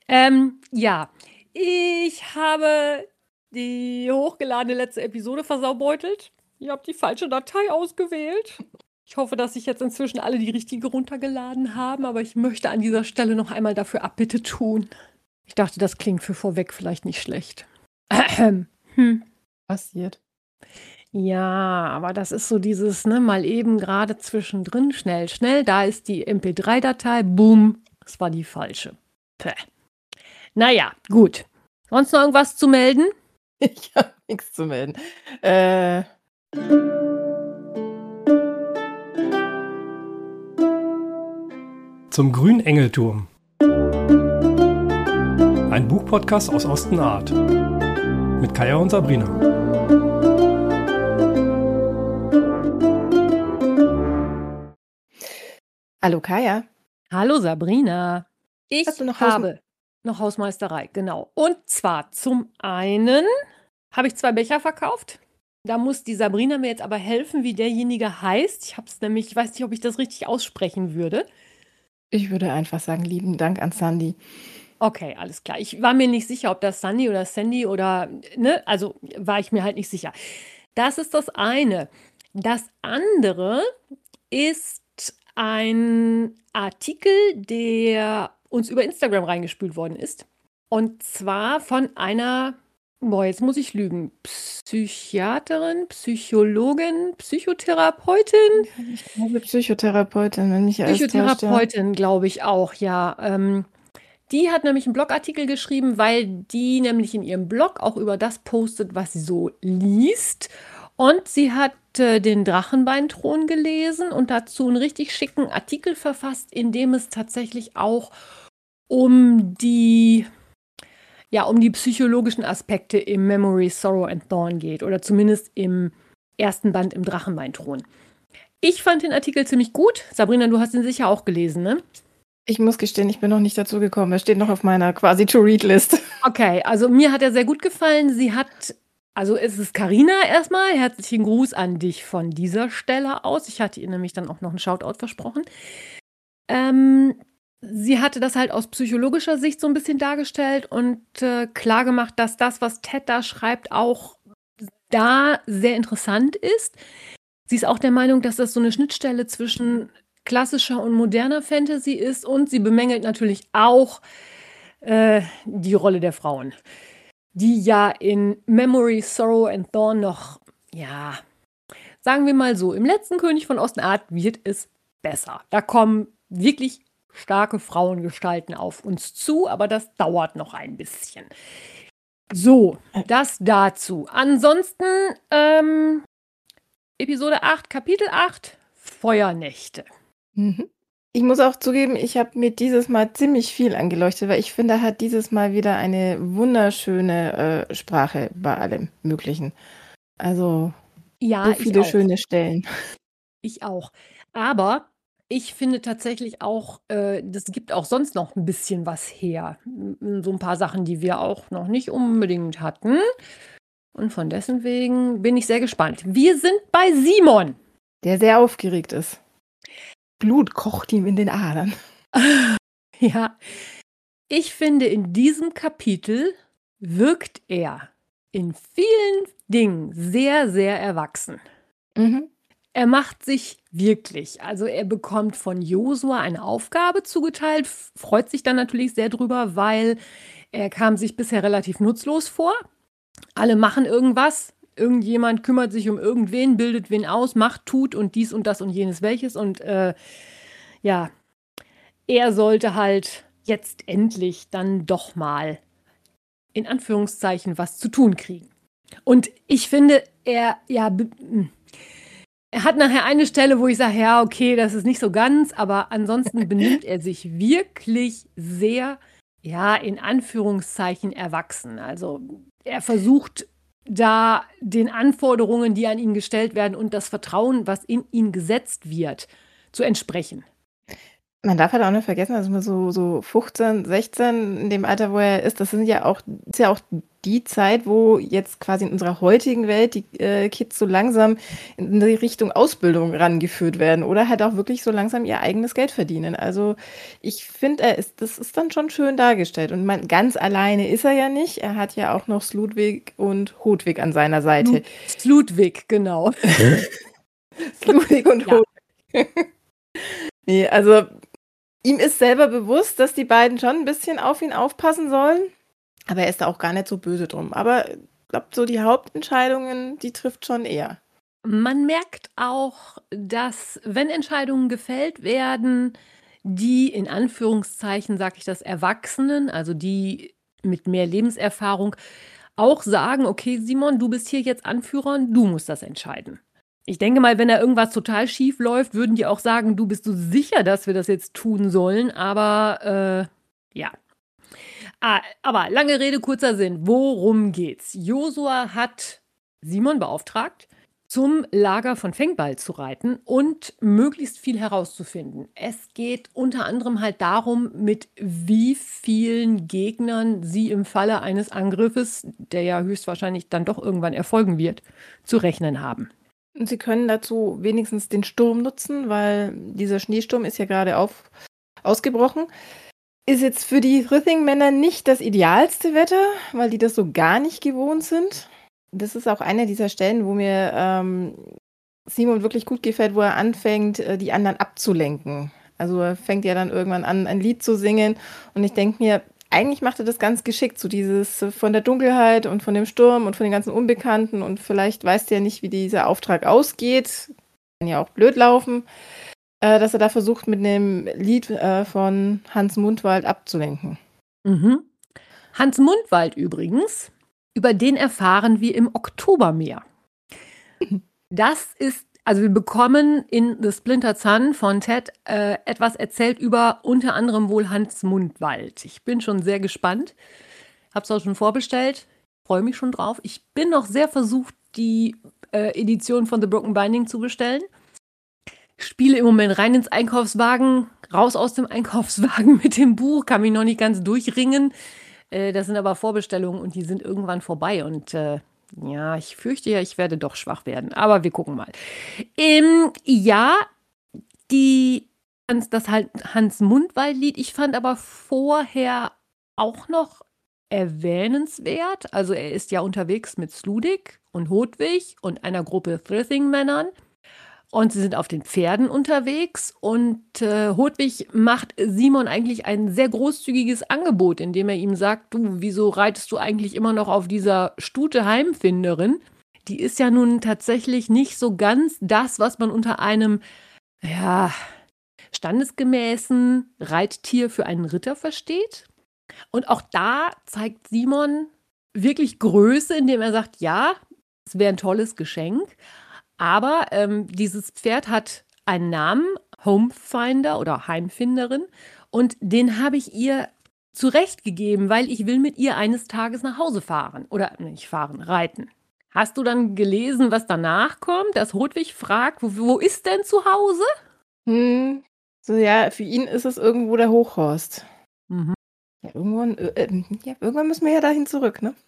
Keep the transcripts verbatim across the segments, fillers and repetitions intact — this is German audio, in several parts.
Ähm, ja, ich habe die hochgeladene letzte Episode versaubeutelt. Ich habe die falsche Datei ausgewählt. Ich hoffe, dass sich jetzt inzwischen alle die richtige runtergeladen haben, aber ich möchte an dieser Stelle noch einmal dafür Abbitte tun. Ich dachte, das klingt für vorweg vielleicht nicht schlecht. Ahem. Hm. Passiert. Ja, aber das ist so dieses, ne, mal eben gerade zwischendrin, schnell, schnell, da ist die M P drei Datei, boom, das war die falsche. Päh. Naja, gut. Sonst noch irgendwas zu melden? Ich habe nichts zu melden. Äh. Zum grünen Engelturm. Ein Buchpodcast aus Ostenart. Mit Kaya und Sabrina. Hallo Kaya. Hallo Sabrina. Ich Hast du noch habe Hausme- noch Hausmeisterei, genau. Und zwar zum einen habe ich zwei Becher verkauft. Da muss die Sabrina mir jetzt aber helfen, wie derjenige heißt. Ich habe es nämlich, ich weiß nicht, ob ich das richtig aussprechen würde. Ich würde einfach sagen, lieben Dank an Sandy. Okay, alles klar. Ich war mir nicht sicher, ob das Sandy oder Sandy oder, ne, also war ich mir halt nicht sicher. Das ist das eine. Das andere ist ein Artikel, der uns über Instagram reingespült worden ist. Und zwar von einer, boah, jetzt muss ich lügen, Psychiaterin, Psychologin, Psychotherapeutin? Ich glaube Psychotherapeutin, wenn mich alles täuscht. Ja. Psychotherapeutin, glaube ich auch, ja. Ähm, die hat nämlich einen Blogartikel geschrieben, weil die nämlich in ihrem Blog auch über das postet, was sie so liest. Und sie hat äh, den Drachenbeinthron gelesen und dazu einen richtig schicken Artikel verfasst, in dem es tatsächlich auch um die, ja, um die psychologischen Aspekte im Memory, Sorrow and Thorn geht. Oder zumindest im ersten Band im Drachenbeinthron. Ich fand den Artikel ziemlich gut. Sabrina, du hast ihn sicher auch gelesen, ne? Ich muss gestehen, ich bin noch nicht dazu gekommen. Er steht noch auf meiner quasi To-Read-List. Okay, also mir hat er sehr gut gefallen. Sie hat, also es ist Carina erstmal. Herzlichen Gruß an dich von dieser Stelle aus. Ich hatte ihr nämlich dann auch noch einen Shoutout versprochen. Ähm, sie hatte das halt aus psychologischer Sicht so ein bisschen dargestellt und äh, klar gemacht, dass das, was Ted da schreibt, auch da sehr interessant ist. Sie ist auch der Meinung, dass das so eine Schnittstelle zwischen klassischer und moderner Fantasy ist und sie bemängelt natürlich auch äh, die Rolle der Frauen, die ja in Memory, Sorrow and Thorn noch, ja, sagen wir mal so, im letzten König von Ostenart wird es besser. Da kommen wirklich starke Frauengestalten auf uns zu, aber das dauert noch ein bisschen. So, das dazu. Ansonsten, ähm, Episode acht, Kapitel acht, Feuernächte. Mhm. Ich muss auch zugeben, ich habe mir dieses Mal ziemlich viel angeleuchtet, weil ich finde, er hat dieses Mal wieder eine wunderschöne äh, Sprache bei allem Möglichen. Also Ja, so ich viele auch. schöne Stellen. Ich auch. Aber ich finde tatsächlich auch, äh, das gibt auch sonst noch ein bisschen was her. M- So ein paar Sachen, die wir auch noch nicht unbedingt hatten. Und von dessen wegen bin ich sehr gespannt. Wir sind bei Simon. Der sehr aufgeregt ist. Blut kocht ihm in den Adern. Ja, ich finde, in diesem Kapitel wirkt er in vielen Dingen sehr, sehr erwachsen. Mhm. Er macht sich wirklich, also er bekommt von Josua eine Aufgabe zugeteilt, f- freut sich dann natürlich sehr drüber, weil er kam sich bisher relativ nutzlos vor. Alle machen irgendwas, irgendjemand kümmert sich um irgendwen, bildet wen aus, macht, tut und dies und das und jenes welches und äh, ja, er sollte halt jetzt endlich dann doch mal in Anführungszeichen was zu tun kriegen. Und ich finde, er, ja, b- m- er hat nachher eine Stelle, wo ich sage, ja, okay, das ist nicht so ganz, aber ansonsten benimmt er sich wirklich sehr, ja, in Anführungszeichen erwachsen. Also er versucht da den Anforderungen, die an ihn gestellt werden und das Vertrauen, was in ihn gesetzt wird, zu entsprechen. Man darf halt auch nicht vergessen, also mal so, so fünfzehn, sechzehn in dem Alter, wo er ist, das sind ja auch, ist ja auch die Zeit, wo jetzt quasi in unserer heutigen Welt die äh, Kids so langsam in die Richtung Ausbildung rangeführt werden oder halt auch wirklich so langsam ihr eigenes Geld verdienen. Also ich finde, er ist, das ist dann schon schön dargestellt. Und man, ganz alleine ist er ja nicht. Er hat ja auch noch Sludwig und Hodwig an seiner Seite. Sludwig, genau. Sludwig und Ja. Hodwig. Nee, also ihm ist selber bewusst, dass die beiden schon ein bisschen auf ihn aufpassen sollen. Aber er ist da auch gar nicht so böse drum. Aber ich glaube, so die Hauptentscheidungen, die trifft schon er. Man merkt auch, dass, wenn Entscheidungen gefällt werden, die in Anführungszeichen, sage ich das, Erwachsenen, also die mit mehr Lebenserfahrung, auch sagen, okay, Simon, du bist hier jetzt Anführer und du musst das entscheiden. Ich denke mal, wenn da irgendwas total schief läuft, würden die auch sagen, du bist du sicher, dass wir das jetzt tun sollen, aber äh, ja. Ah, aber lange Rede, kurzer Sinn. Worum geht's? Josua hat Simon beauftragt, zum Lager von Fengbal zu reiten und möglichst viel herauszufinden. Es geht unter anderem halt darum, mit wie vielen Gegnern sie im Falle eines Angriffes, der ja höchstwahrscheinlich dann doch irgendwann erfolgen wird, zu rechnen haben. Und sie können dazu wenigstens den Sturm nutzen, weil dieser Schneesturm ist ja gerade auf, ausgebrochen. Ist jetzt für die Thrithing-Männer nicht das idealste Wetter, weil die das so gar nicht gewohnt sind. Das ist auch eine dieser Stellen, wo mir ähm, Simon wirklich gut gefällt, wo er anfängt, die anderen abzulenken. Also er fängt ja dann irgendwann an, ein Lied zu singen. Und ich denke mir, eigentlich macht er das ganz geschickt, so dieses von der Dunkelheit und von dem Sturm und von den ganzen Unbekannten. Und vielleicht weiß der nicht, wie dieser Auftrag ausgeht. Kann ja auch blöd laufen. Dass er da versucht, mit einem Lied äh, von Hans Mundwald abzulenken. Mhm. Hans Mundwald übrigens, über den erfahren wir im Oktober mehr. Das ist, also wir bekommen in The Splintered Sun von Ted äh, etwas erzählt über unter anderem wohl Hans Mundwald. Ich bin schon sehr gespannt. Hab's auch schon vorbestellt. Freue mich schon drauf. Ich bin noch sehr versucht, die äh, Edition von The Broken Binding zu bestellen. Spiele im Moment rein ins Einkaufswagen, raus aus dem Einkaufswagen mit dem Buch, kann mich noch nicht ganz durchringen. Äh, das sind aber Vorbestellungen und die sind irgendwann vorbei. Und äh, ja, ich fürchte ja, ich werde doch schwach werden. Aber wir gucken mal. Ähm, ja, die, das halt Hans-Mundwald-Lied, ich fand aber vorher auch noch erwähnenswert. Also er ist ja unterwegs mit Sludwig und Hodwig und einer Gruppe Thrithing-Männern. Und sie sind auf den Pferden unterwegs und äh, Hodwig macht Simon eigentlich ein sehr großzügiges Angebot, indem er ihm sagt, du, wieso reitest du eigentlich immer noch auf dieser Stute Heimfinderin? Die ist ja nun tatsächlich nicht so ganz das, was man unter einem, ja, standesgemäßen Reittier für einen Ritter versteht. Und auch da zeigt Simon wirklich Größe, indem er sagt, ja, es wäre ein tolles Geschenk. Aber ähm, dieses Pferd hat einen Namen, Homefinder oder Heimfinderin. Und den habe ich ihr zurechtgegeben, weil ich will mit ihr eines Tages nach Hause fahren. Oder nicht fahren, reiten. Hast du dann gelesen, was danach kommt? Dass Hodwig fragt, wo, wo ist denn zu Hause? Hm, so ja, für ihn ist es irgendwo der Hochhorst. Mhm. Ja, irgendwann, äh, ja, irgendwann müssen wir ja dahin zurück, ne?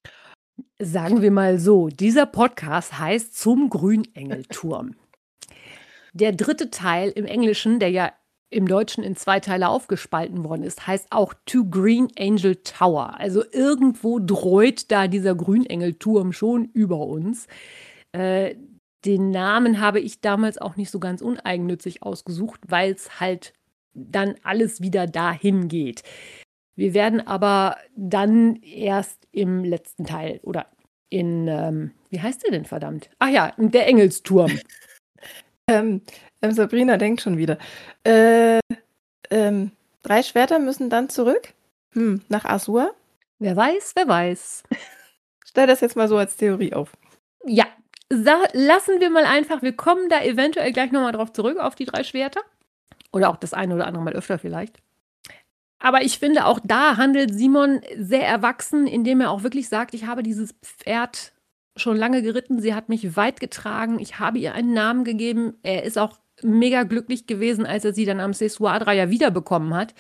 Sagen wir mal so, dieser Podcast heißt Zum Grünengelturm. Der dritte Teil im Englischen, der ja im Deutschen in zwei Teile aufgespalten worden ist, heißt auch To Green Angel Tower. Also irgendwo dreut da dieser Grünengelturm schon über uns. Äh, den Namen habe ich damals auch nicht so ganz uneigennützig ausgesucht, weil es halt dann alles wieder dahin geht. Wir werden aber dann erst im letzten Teil oder in, ähm, wie heißt der denn verdammt? Ach ja, der Engelsturm. ähm, ähm, Sabrina denkt schon wieder. Äh, ähm, drei Schwerter müssen dann zurück? Hm, nach Asur? Wer weiß, wer weiß. Stell das jetzt mal so als Theorie auf. Ja, sa- lassen wir mal einfach, wir kommen da eventuell gleich nochmal drauf zurück, auf die drei Schwerter. Oder auch das eine oder andere Mal öfter vielleicht. Aber ich finde, auch da handelt Simon sehr erwachsen, indem er auch wirklich sagt, ich habe dieses Pferd schon lange geritten, sie hat mich weit getragen, ich habe ihr einen Namen gegeben. Er ist auch mega glücklich gewesen, als er sie dann am Sesuadra ja wiederbekommen hat.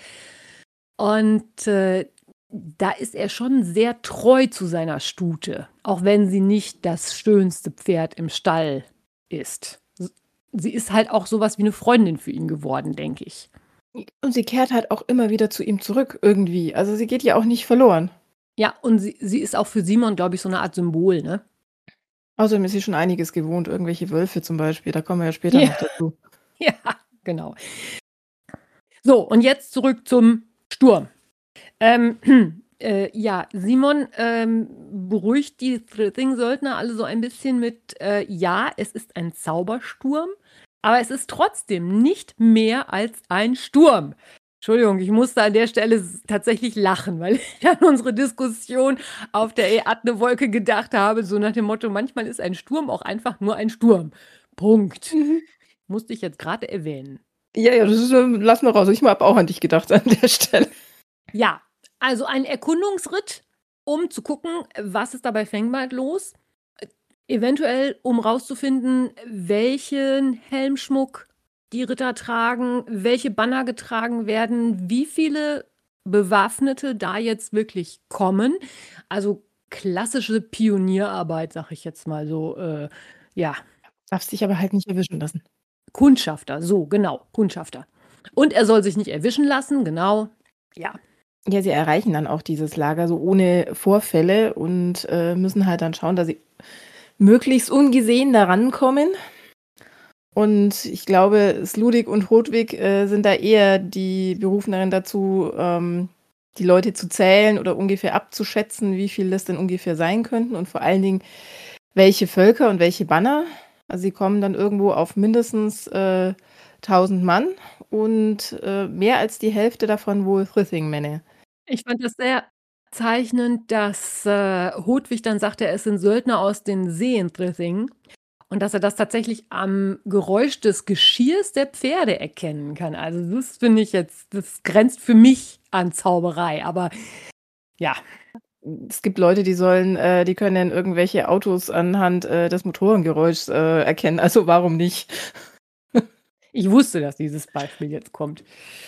Und äh, da ist er schon sehr treu zu seiner Stute, auch wenn sie nicht das schönste Pferd im Stall ist. Sie ist halt auch sowas wie eine Freundin für ihn geworden, denke ich. Und sie kehrt halt auch immer wieder zu ihm zurück irgendwie. Also sie geht ja auch nicht verloren. Ja, und sie, sie ist auch für Simon, glaube ich, so eine Art Symbol, ne? Außerdem ist sie schon einiges gewohnt, irgendwelche Wölfe zum Beispiel. Da kommen wir ja später Ja. noch dazu. Ja, genau. So, und jetzt zurück zum Sturm. Ähm, äh, ja, Simon ähm, beruhigt die Thrithing-Söldner alle so ein bisschen mit, äh, ja, es ist ein Zaubersturm, aber es ist trotzdem nicht mehr als ein Sturm. Entschuldigung, ich musste an der Stelle s- tatsächlich lachen, weil ich an unsere Diskussion auf der E-Adne-Wolke gedacht habe, so nach dem Motto, manchmal ist ein Sturm auch einfach nur ein Sturm. Punkt. Musste ich jetzt gerade erwähnen. Ja, ja, das ist, äh, lass mal raus. Ich habe auch an dich gedacht an der Stelle. Ja, also ein Erkundungsritt, um zu gucken, was ist da bei Fengbald los. Äh, Eventuell, um rauszufinden, welchen Helmschmuck die Ritter tragen, welche Banner getragen werden, wie viele Bewaffnete da jetzt wirklich kommen. Also klassische Pionierarbeit, sag ich jetzt mal so. Äh, ja, Darfst dich aber halt nicht erwischen lassen. Kundschafter, so, genau, Kundschafter. Und er soll sich nicht erwischen lassen, genau. Ja, Ja, sie erreichen dann auch dieses Lager so ohne Vorfälle und äh, müssen halt dann schauen, dass sie möglichst ungesehen da rankommen. Und ich glaube, Sludig und Hodwig äh, sind da eher die Berufeneren dazu, ähm, die Leute zu zählen oder ungefähr abzuschätzen, wie viel das denn ungefähr sein könnten und vor allen Dingen, welche Völker und welche Banner. Also sie kommen dann irgendwo auf mindestens äh, tausend Mann und äh, mehr als die Hälfte davon wohl Thrithing-Männer. ich fand das sehr zeichnend, dass äh, Hodwig dann sagte, es sind Söldner aus den Seen Thrithing und dass er das tatsächlich am Geräusch des Geschirrs der Pferde erkennen kann. Also das finde ich jetzt, das grenzt für mich an Zauberei, aber ja, Es gibt Leute, die sollen, äh, die können dann irgendwelche Autos anhand äh, des Motorengeräuschs äh, erkennen. Also warum nicht? ich wusste, dass dieses Beispiel jetzt kommt.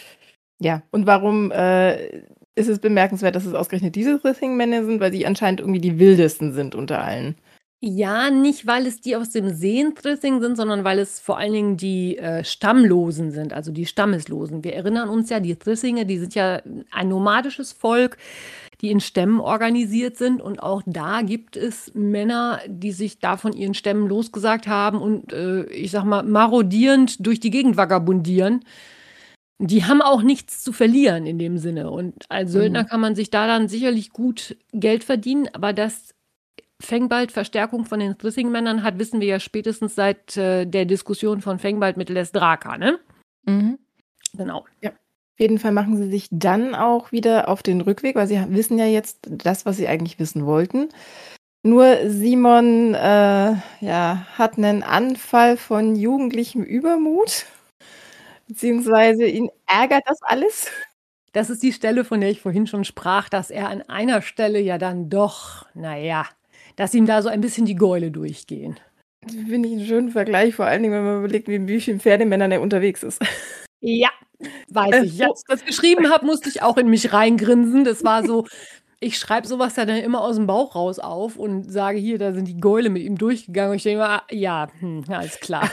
Ja, und warum äh, ist es bemerkenswert, dass es ausgerechnet diese Thrithing-Männer sind? Weil sie anscheinend irgendwie die wildesten sind unter allen. Ja, nicht, weil es die aus dem Seen-Thrithing sind, sondern weil es vor allen Dingen die äh, Stammlosen sind, also die Stammeslosen. Wir erinnern uns ja, die Thrithinge, die sind ja ein nomadisches Volk, die in Stämmen organisiert sind. Und auch da gibt es Männer, die sich da von ihren Stämmen losgesagt haben und, äh, ich sag mal, marodierend durch die Gegend vagabundieren. Die haben auch nichts zu verlieren in dem Sinne. Und als Söldner Mhm. kann man sich da dann sicherlich gut Geld verdienen, aber dass Fengbald Verstärkung von den Thrithing-Männern hat, wissen wir ja spätestens seit äh, der Diskussion von Fengbald mit Lesdraka, ne? Mhm. Genau. Auf jeden Fall machen sie sich dann auch wieder auf den Rückweg, weil sie ha- wissen ja jetzt das, was sie eigentlich wissen wollten. Nur Simon äh, ja, hat einen Anfall von jugendlichem Übermut, beziehungsweise ihn ärgert das alles. Das ist die Stelle, von der ich vorhin schon sprach, dass er an einer Stelle ja dann doch, naja, dass ihm da so ein bisschen die Gäule durchgehen. Das finde ich einen schönen Vergleich, vor allen Dingen, wenn man überlegt, wie, wie vielen Pferdemännern er unterwegs ist. Ja, weiß Äh, ich. Als ich das geschrieben habe, musste ich auch in mich reingrinsen. Das war so, ich schreibe sowas ja dann immer aus dem Bauch raus auf und sage hier, da sind die Gäule mit ihm durchgegangen. Und ich denke mir, ah, ja, hm, ja, alles klar.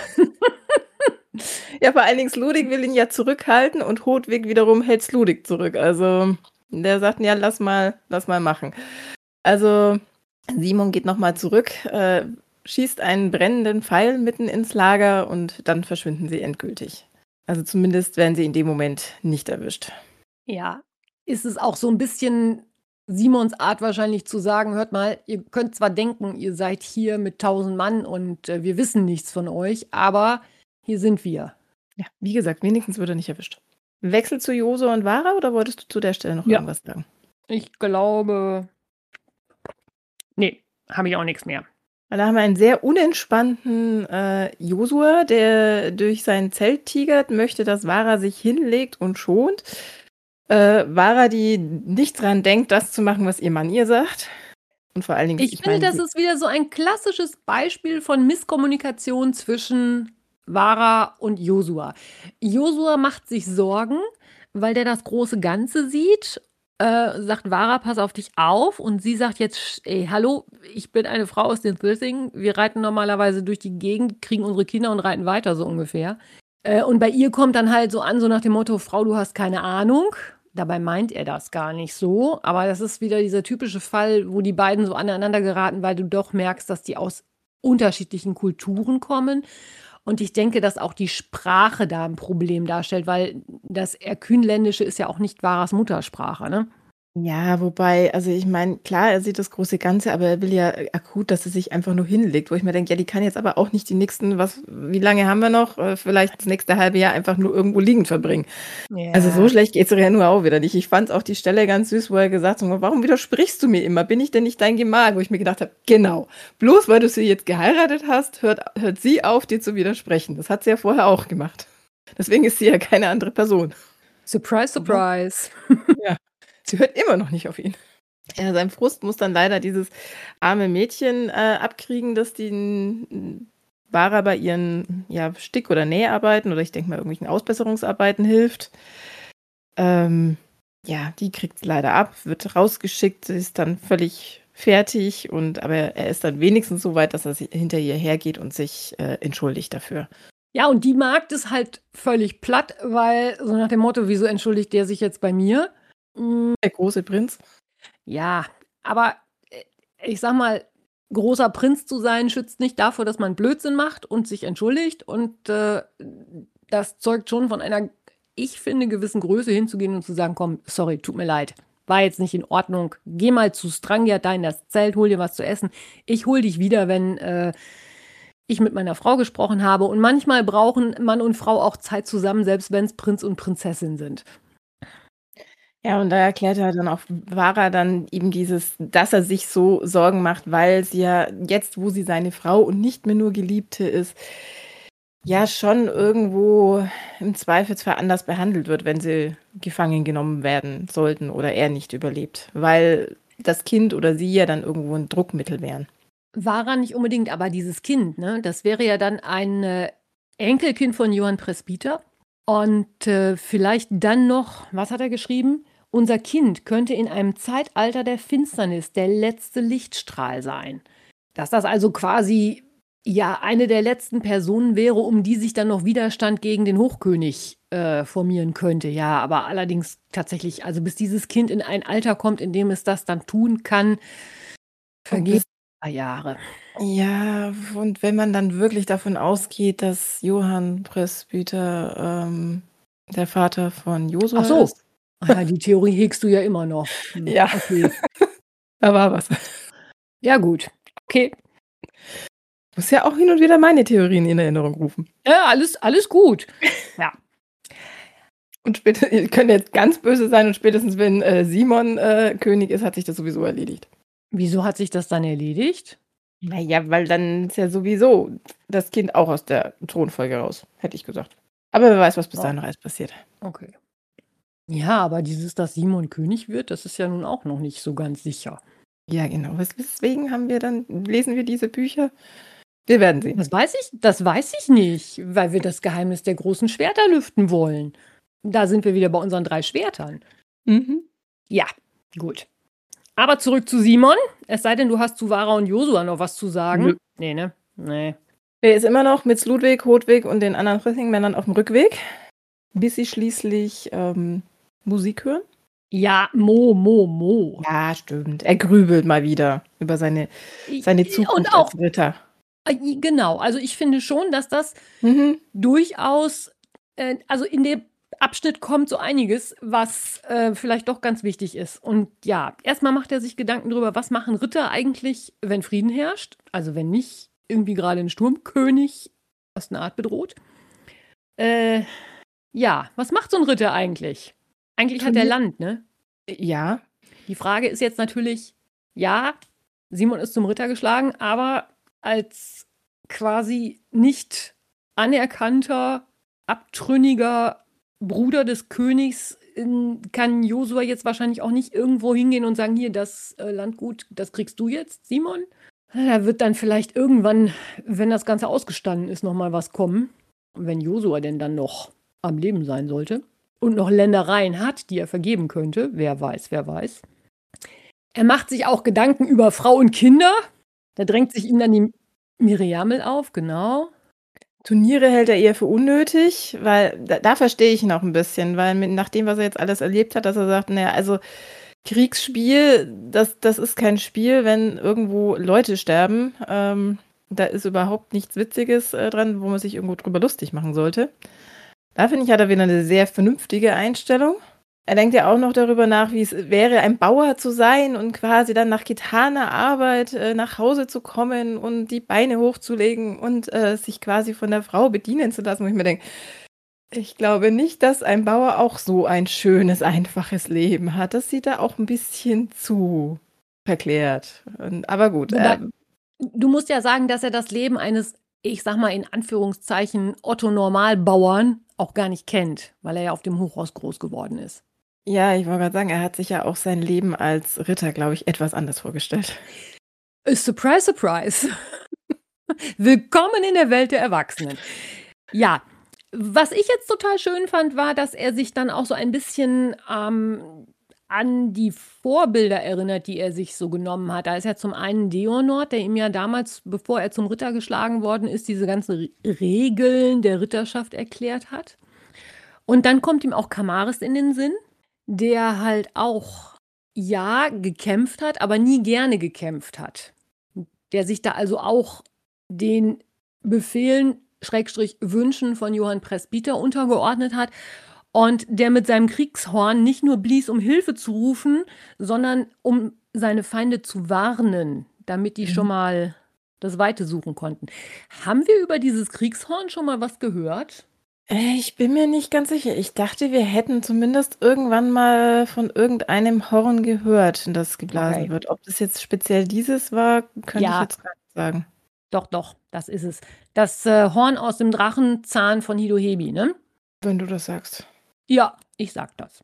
Ja, vor allen Dingen Sludig will ihn ja zurückhalten und Hodwig wiederum hält Sludig zurück. Also der sagt, ja, lass mal, lass mal machen. Also Simon geht nochmal zurück, äh, schießt einen brennenden Pfeil mitten ins Lager und dann verschwinden sie endgültig. Also zumindest werden sie in dem Moment nicht erwischt. Ja, ist es auch so ein bisschen Simons Art wahrscheinlich zu sagen, hört mal, ihr könnt zwar denken, ihr seid hier mit tausend Mann und äh, wir wissen nichts von euch, aber hier sind wir. Ja, wie gesagt, wenigstens wird er nicht erwischt. Wechsel zu Josua und Vara oder wolltest du zu der Stelle noch Ja. irgendwas sagen? Ich glaube, nee, habe ich auch nichts mehr. Weil da haben wir einen sehr unentspannten äh, Josua, der durch sein Zelt tigert, möchte, dass Vara sich hinlegt und schont. Äh, Vara, die nicht dran denkt, das zu machen, was ihr Mann ihr sagt. Und vor allen Dingen, Ich, finde, meine, das sie- ist wieder so ein klassisches Beispiel von Misskommunikation zwischen Vara und Josua. Josua macht sich Sorgen, weil der das große Ganze sieht. Äh, sagt Vara, pass auf dich auf. Und sie sagt jetzt, ey, hallo, ich bin eine Frau aus den Thrithing. Wir reiten normalerweise durch die Gegend, kriegen unsere Kinder und reiten weiter, so ungefähr. Äh, und bei ihr kommt dann halt so an, so nach dem Motto, Frau, du hast keine Ahnung. Dabei meint er das gar nicht so. Aber das ist wieder dieser typische Fall, wo die beiden so aneinander geraten, weil du doch merkst, dass die aus unterschiedlichen Kulturen kommen. Und ich denke, dass auch die Sprache da ein Problem darstellt, weil das Erkünländische ist ja auch nicht Varas Muttersprache, ne? Ja, wobei, also ich meine, klar, er sieht das große Ganze, aber er will ja akut, dass sie sich einfach nur hinlegt, wo ich mir denke, ja, die kann jetzt aber auch nicht die nächsten, was, wie lange haben wir noch? Äh, Vielleicht das nächste halbe Jahr einfach nur irgendwo liegend verbringen. Ja. Also so schlecht geht's ja nur auch wieder nicht. Ich fand auch die Stelle ganz süß, wo er gesagt hat, warum widersprichst du mir immer? Bin ich denn nicht dein Gemahl? Wo ich mir gedacht habe, genau, bloß weil du sie jetzt geheiratet hast, hört, hört sie auf, dir zu widersprechen. Das hat sie ja vorher auch gemacht. Deswegen ist sie ja keine andere Person. Surprise, surprise. Ja. Sie hört immer noch nicht auf ihn. Ja, sein Frust muss dann leider dieses arme Mädchen äh, abkriegen, dass die n- Vara bei ihren ja, Stick- oder Näharbeiten oder ich denke mal irgendwelchen Ausbesserungsarbeiten hilft. Ähm, ja, die kriegt leider ab, wird rausgeschickt, sie ist dann völlig fertig und aber er ist dann wenigstens so weit, dass er si- hinter ihr hergeht und sich äh, entschuldigt dafür. Ja, und die Magd ist halt völlig platt, weil so nach dem Motto, wieso entschuldigt der sich jetzt bei mir? Mm, Der große Prinz. ja, aber äh, ich sag mal, großer Prinz zu sein, schützt nicht davor, dass man Blödsinn macht und sich entschuldigt. Und äh, das zeugt schon von einer, ich finde, gewissen Größe hinzugehen und zu sagen, komm, sorry, tut mir leid. War jetzt nicht in Ordnung. Geh mal zu Strangia da in das Zelt, hol dir was zu essen. Ich hol dich wieder, wenn äh, ich mit meiner Frau gesprochen habe. Und manchmal brauchen Mann und Frau auch Zeit zusammen, selbst wenn es Prinz und Prinzessin sind. Ja, und da erklärt er dann auch Vara dann eben dieses, dass er sich so Sorgen macht, weil sie ja jetzt, wo sie seine Frau und nicht mehr nur Geliebte ist, ja schon irgendwo im Zweifelsfall anders behandelt wird, wenn sie gefangen genommen werden sollten oder er nicht überlebt, weil das Kind oder sie ja dann irgendwo ein Druckmittel wären. Vara nicht unbedingt, aber dieses Kind, ne, das wäre ja dann ein äh, Enkelkind von Johann Presbyter. Und äh, vielleicht dann noch, was hat er geschrieben? Unser Kind könnte in einem Zeitalter der Finsternis der letzte Lichtstrahl sein. Dass das also quasi ja eine der letzten Personen wäre, um die sich dann noch Widerstand gegen den Hochkönig äh, formieren könnte. Ja, aber allerdings tatsächlich, also bis dieses Kind in ein Alter kommt, in dem es das dann tun kann, vergehen bis- ein paar Jahre. Ja, und wenn man dann wirklich davon ausgeht, dass Johann Presbyter ähm, der Vater von Josua Ach so. ist. Ah ja, die Theorie hegst du ja immer noch. Hm, Ja. Okay. Da war was. Ja, gut. Okay. Muss ja auch hin und wieder meine Theorien in Erinnerung rufen. Ja, alles, alles gut. Ja. Und später, ihr könnt jetzt ganz böse sein und spätestens, wenn äh, Simon äh, König ist, hat sich das sowieso erledigt. Wieso hat sich das dann erledigt? Naja, weil dann ist ja sowieso das Kind auch aus der Thronfolge raus, hätte ich gesagt. Aber wer weiß, was bis Ja. dahin noch alles passiert. Okay. Ja, aber dieses, dass Simon König wird, das ist ja nun auch noch nicht so ganz sicher. Ja, genau. Wes- Deswegen haben wir dann, lesen wir diese Bücher. Wir werden sehen. Das weiß ich, das weiß ich nicht, weil wir das Geheimnis der großen Schwerter lüften wollen. Da sind wir wieder bei unseren drei Schwertern. Mhm. Ja, gut. Aber zurück zu Simon. Es sei denn, du hast zu Vara und Josua noch was zu sagen. Nö. Nee, ne? Nee. Er ist immer noch mit Ludwig, Hodwig und den anderen Frithing-Männern auf dem Rückweg, bis sie schließlich ähm, Musik hören. Ja, Mo, Mo, Mo. Ja, stimmt. Er grübelt mal wieder über seine, seine Zukunft Und auch, als Ritter. äh, genau, also ich finde schon, dass das Mhm. durchaus, äh, also in dem Abschnitt kommt so einiges, was äh, vielleicht doch ganz wichtig ist. Und ja, erstmal macht er sich Gedanken darüber, was machen Ritter eigentlich, wenn Frieden herrscht? Also wenn nicht irgendwie gerade ein Sturmkönig aus einer Art bedroht. Äh, ja, was macht so ein Ritter eigentlich? Eigentlich hat er Turnier- Land, ne? Ja, Die Frage ist jetzt natürlich, ja, Simon ist zum Ritter geschlagen, aber als quasi nicht anerkannter, abtrünniger Bruder des Königs in, kann Josua jetzt wahrscheinlich auch nicht irgendwo hingehen und sagen, hier, das äh, Landgut, das kriegst du jetzt, Simon. Da wird dann vielleicht irgendwann, wenn das Ganze ausgestanden ist, nochmal was kommen. wenn Josua denn dann noch am Leben sein sollte und noch Ländereien hat, die er vergeben könnte. Wer weiß, wer weiß. Er macht sich auch Gedanken über Frau und Kinder. Da drängt sich ihm dann die Miriamel auf, genau. Turniere hält er eher für unnötig, weil da, da verstehe ich ihn auch ein bisschen, weil mit, nach dem, was er jetzt alles erlebt hat, dass er sagt, naja, also Kriegsspiel, das, das ist kein Spiel, wenn irgendwo Leute sterben. Ähm, da ist überhaupt nichts Witziges äh, dran, wo man sich irgendwo drüber lustig machen sollte. Da finde ich, hat er wieder eine sehr vernünftige Einstellung. Er denkt ja auch noch darüber nach, wie es wäre, ein Bauer zu sein und quasi dann nach getaner Arbeit äh, nach Hause zu kommen und die Beine hochzulegen und äh, sich quasi von der Frau bedienen zu lassen. Wo ich mir denke, ich glaube nicht, dass ein Bauer auch so ein schönes, einfaches Leben hat. Das sieht er auch ein bisschen zu verklärt. Und, aber gut. Wobei, ähm, du musst ja sagen, dass er das Leben eines, ich sag mal in Anführungszeichen, Otto-Normalbauern auch gar nicht kennt, weil er ja auf dem Hochhaus groß geworden ist. Ja, ich wollte gerade sagen, er hat sich ja auch sein Leben als Ritter, glaube ich, etwas anders vorgestellt. Surprise, surprise. Willkommen in der Welt der Erwachsenen. Ja, was ich jetzt total schön fand, war, dass er sich dann auch so ein bisschen ähm, an die Vorbilder erinnert, die er sich so genommen hat. Da ist ja zum einen Deonord, der ihm ja damals, bevor er zum Ritter geschlagen worden ist, diese ganzen Re- Regeln der Ritterschaft erklärt hat. Und dann kommt ihm auch Kamaris in den Sinn, der halt auch, ja, gekämpft hat, aber nie gerne gekämpft hat. Der sich da also auch den Befehlen, Schrägstrich Wünschen von Johann Presbyter untergeordnet hat und der mit seinem Kriegshorn nicht nur blies, um Hilfe zu rufen, sondern um seine Feinde zu warnen, damit die Mhm. schon mal das Weite suchen konnten. Haben wir über dieses Kriegshorn schon mal was gehört? Äh, Ich bin mir nicht ganz sicher. Ich dachte, wir hätten zumindest irgendwann mal von irgendeinem Horn gehört, das geblasen Okay. wird. Ob das jetzt speziell dieses war, könnte ich Ja, jetzt gar nicht sagen. doch, doch, das ist es. Das äh, Horn aus dem Drachenzahn von Hidohebi, ne? Wenn du das sagst. Ja, ich sag das.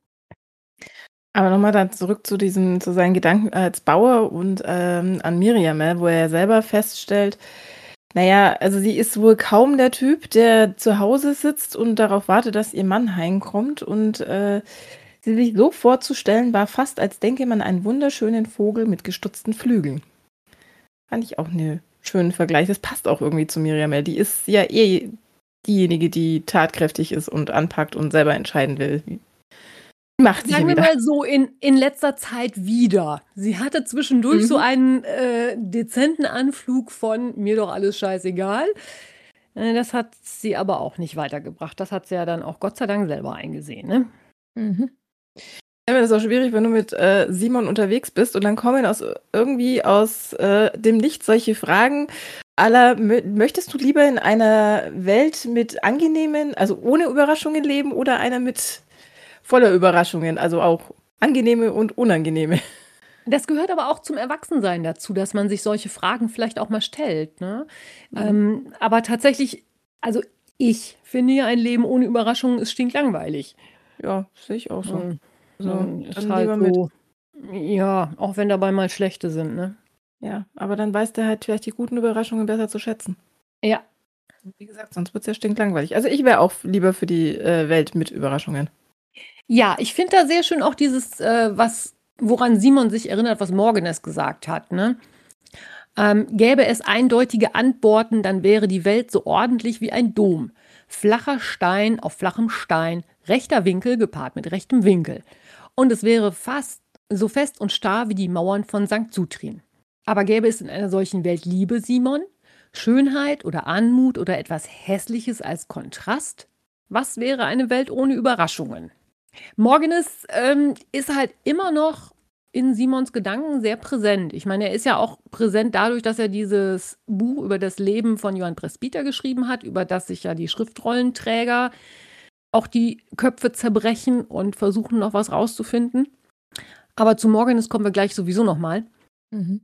Aber nochmal dann zurück zu diesem, zu seinen Gedanken als Bauer und ähm, an Miriam, äh, wo er selber feststellt, naja, also sie ist wohl kaum der Typ, der zu Hause sitzt und darauf wartet, dass ihr Mann heimkommt. Und äh, sie sich so vorzustellen, war fast, als denke man einen wunderschönen Vogel mit gestutzten Flügeln. Fand ich auch einen schönen Vergleich. Das passt auch irgendwie zu Miriam. äh, Die ist ja eh diejenige, die tatkräftig ist und anpackt und selber entscheiden will. Macht sie Sagen ja wir wieder. mal so, in, in letzter Zeit wieder. Sie hatte zwischendurch Mhm. so einen äh, dezenten Anflug von mir doch alles scheißegal. Äh, das hat sie aber auch nicht weitergebracht. Das hat sie ja dann auch Gott sei Dank selber eingesehen, ne? Mhm. Ja, das ist auch schwierig, wenn du mit äh, Simon unterwegs bist und dann kommen aus irgendwie aus äh, dem Licht solche Fragen aller, mö möchtest du lieber in einer Welt mit angenehmen, also ohne Überraschungen leben oder einer mit voller Überraschungen, also auch angenehme und unangenehme? Das gehört aber auch zum Erwachsensein dazu, dass man sich solche Fragen vielleicht auch mal stellt, ne? Mhm. Ähm, aber tatsächlich, also ich finde ja, ein Leben ohne Überraschungen ist stinklangweilig. Ja, sehe ich auch so. Mhm. Also, Ähm, ist dann halt lieber mit. so, ja, auch wenn dabei mal schlechte sind, ne? Ja, aber dann weiß der halt vielleicht die guten Überraschungen besser zu schätzen. Ja. Wie gesagt, sonst wird es ja stinklangweilig. Also ich wäre auch lieber für die äh, Welt mit Überraschungen. Ja, ich finde da sehr schön auch dieses, äh, was, woran Simon sich erinnert, was Morgenes gesagt hat, ne? Ähm, gäbe es eindeutige Antworten, dann wäre die Welt so ordentlich wie ein Dom. Flacher Stein auf flachem Stein, rechter Winkel gepaart mit rechtem Winkel. Und es wäre fast so fest und starr wie die Mauern von Sankt Sutrin. Aber gäbe es in einer solchen Welt Liebe, Simon? Schönheit oder Anmut oder etwas Hässliches als Kontrast? Was wäre eine Welt ohne Überraschungen? Morgenes ähm, ist halt immer noch in Simons Gedanken sehr präsent. Ich meine, er ist ja auch präsent dadurch, dass er dieses Buch über das Leben von Johann Presbyter geschrieben hat, über das sich ja die Schriftrollenträger auch die Köpfe zerbrechen und versuchen noch was rauszufinden. Aber zu Morgenes kommen wir gleich sowieso noch mal. Mhm.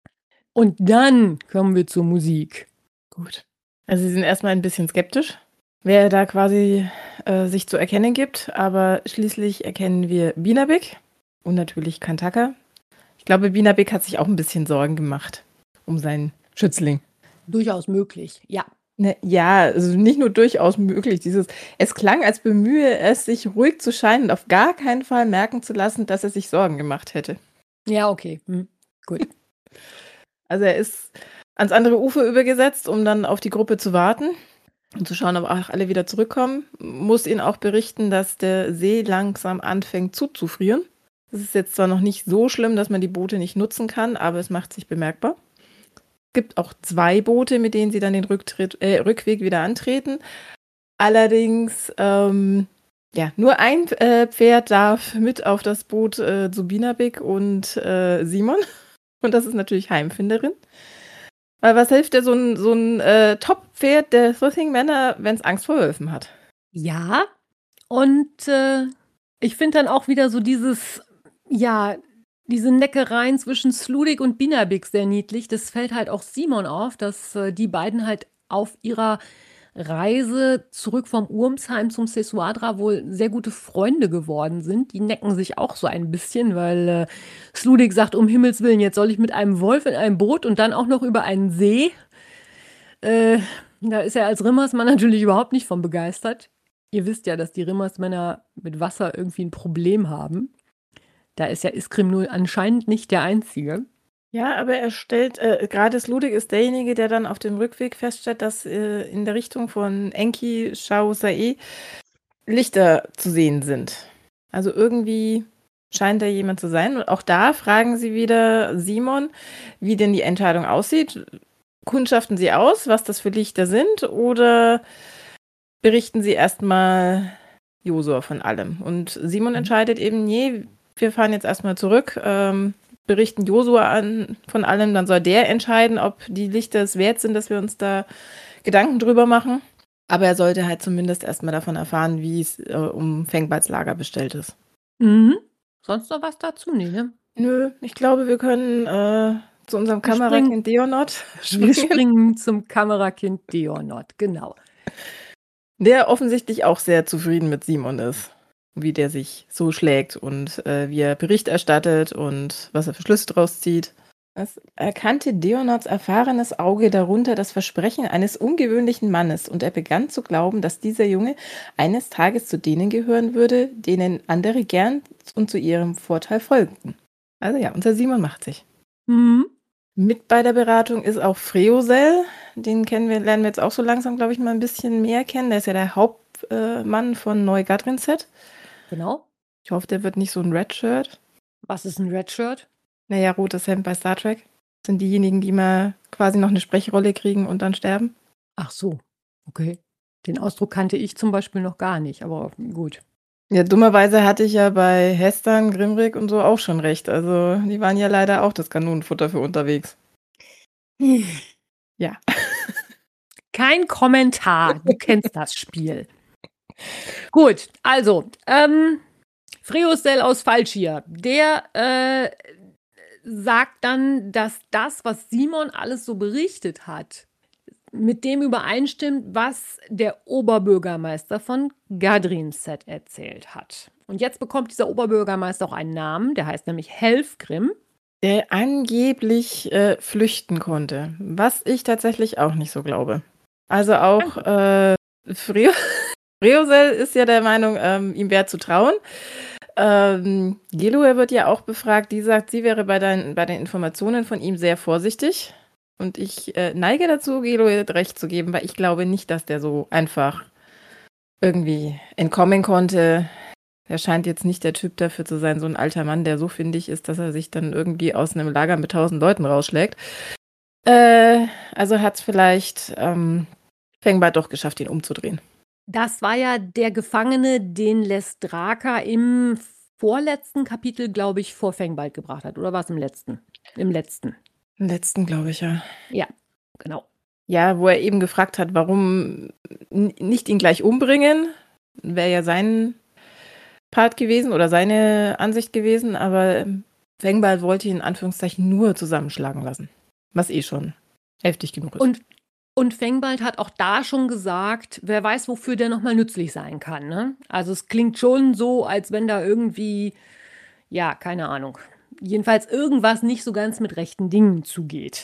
Und dann kommen wir zur Musik. Gut. Also sie sind erstmal ein bisschen skeptisch, wer da quasi äh, sich zu erkennen gibt, aber schließlich erkennen wir Binabik und natürlich Kantaka. Ich glaube, Binabik hat sich auch ein bisschen Sorgen gemacht um seinen Schützling. Durchaus möglich, ja. Ne, ja, also nicht nur durchaus möglich. Dieses, es klang, als bemühe es sich ruhig zu scheinen und auf gar keinen Fall merken zu lassen, dass er sich Sorgen gemacht hätte. Ja, okay. Hm. Gut. Also er ist ans andere Ufer übergesetzt, um dann auf die Gruppe zu warten und zu schauen, ob auch alle wieder zurückkommen. Muss ihnen auch berichten, dass der See langsam anfängt zuzufrieren. Es ist jetzt zwar noch nicht so schlimm, dass man die Boote nicht nutzen kann, aber es macht sich bemerkbar. Es gibt auch zwei Boote, mit denen sie dann den Rücktritt, äh, Rückweg wieder antreten. Allerdings, ähm, ja, nur ein äh, Pferd darf mit auf das Boot äh, zu Binabik und äh, Simon. Und das ist natürlich Heimfinderin. Weil was hilft dir so ein, so ein äh, Top-Pferd der Thrithing-Männer, wenn es Angst vor Wölfen hat? Ja, und äh, ich finde dann auch wieder so dieses, ja, diese Neckereien zwischen Sludig und Binabik sehr niedlich. Das fällt halt auch Simon auf, dass äh, die beiden halt auf ihrer Reise zurück vom Urmsheim zum Sessuadra wohl sehr gute Freunde geworden sind. Die necken sich auch so ein bisschen, weil äh, Sludig sagt, um Himmels Willen, jetzt soll ich mit einem Wolf in einem Boot und dann auch noch über einen See. Äh, da ist er als Rimmersmann natürlich überhaupt nicht von begeistert. Ihr wisst ja, dass die Rimmersmänner mit Wasser irgendwie ein Problem haben. Da ist ja Iskrim nur anscheinend nicht der Einzige. Ja, aber er stellt, äh, gerade Sludig ist derjenige, der dann auf dem Rückweg feststellt, dass äh, in der Richtung von Enki, Shao, Sae Lichter zu sehen sind. Also irgendwie scheint da jemand zu sein. Und auch da fragen sie wieder Simon, wie denn die Entscheidung aussieht. Kundschaften sie aus, was das für Lichter sind, oder berichten sie erstmal Josua von allem? Und Simon entscheidet eben, nee, wir fahren jetzt erstmal zurück, ähm, berichten Josua an von allem, dann soll der entscheiden, ob die Lichter es wert sind, dass wir uns da Gedanken drüber machen. Aber er sollte halt zumindest erstmal davon erfahren, wie es äh, um Fengbalds Lager bestellt ist. Mhm. Sonst noch was dazu? Nee, ne? Nö, ich glaube, wir können äh, zu unserem Wir Kamerakind Deonot Wir springen, springen zum Kamerakind Deonot, genau. der offensichtlich auch sehr zufrieden mit Simon ist, wie der sich so schlägt und äh, wie er Bericht erstattet und was er für Schlüsse draus zieht. Es erkannte Deonots erfahrenes Auge darunter das Versprechen eines ungewöhnlichen Mannes, und er begann zu glauben, dass dieser Junge eines Tages zu denen gehören würde, denen andere gern und zu ihrem Vorteil folgten. Also ja, unser Simon macht sich. Mhm. Mit bei der Beratung ist auch Freosel. Den kennen wir, lernen wir jetzt auch so langsam, glaube ich, mal ein bisschen mehr kennen. Der ist ja der Hauptmann äh, von Neu-Gadrin-Set. Genau. Ich hoffe, der wird nicht so ein Redshirt. Was ist ein Redshirt? Naja, rotes Hemd bei Star Trek. Das sind diejenigen, die mal quasi noch eine Sprechrolle kriegen und dann sterben. Ach so, okay. Den Ausdruck kannte ich zum Beispiel noch gar nicht, aber gut. Ja, dummerweise hatte ich ja bei Hestan, Grimrick und so auch schon recht. Also die waren ja leider auch das Kanonenfutter für unterwegs. Ja. Kein Kommentar. Du kennst das Spiel. Gut, also, ähm, Freosel aus Falschir, der äh, sagt dann, dass das, was Simon alles so berichtet hat, mit dem übereinstimmt, was der Oberbürgermeister von Gadrin-Set erzählt hat. Und jetzt bekommt dieser Oberbürgermeister auch einen Namen, der heißt nämlich Helfgrim. Der angeblich äh, flüchten konnte, was ich tatsächlich auch nicht so glaube. Also auch äh, Freo Freosel ist ja der Meinung, ähm, ihm wäre zu trauen. Ähm, Gelue wird ja auch befragt, die sagt, sie wäre bei, dein, bei den Informationen von ihm sehr vorsichtig. Und ich äh, neige dazu, Gelue recht zu geben, weil ich glaube nicht, dass der so einfach irgendwie entkommen konnte. Er scheint jetzt nicht der Typ dafür zu sein, so ein alter Mann, der so findig ist, dass er sich dann irgendwie aus einem Lager mit tausend Leuten rausschlägt. Äh, also hat es vielleicht ähm, Fengbad doch geschafft, ihn umzudrehen. Das war ja der Gefangene, den Lesdraka im vorletzten Kapitel, glaube ich, vor Fengbald gebracht hat. Oder war es im letzten? Im letzten. Im letzten, glaube ich, ja. Ja, genau. Ja, wo er eben gefragt hat, warum n- nicht ihn gleich umbringen. Wäre ja sein Part gewesen oder seine Ansicht gewesen, aber Fengbald wollte ihn in Anführungszeichen nur zusammenschlagen lassen. Was eh schon heftig genug ist. Und, und Fengbald hat auch da schon gesagt, wer weiß, wofür der nochmal nützlich sein kann. Ne? Also es klingt schon so, als wenn da irgendwie, ja, keine Ahnung, jedenfalls irgendwas nicht so ganz mit rechten Dingen zugeht.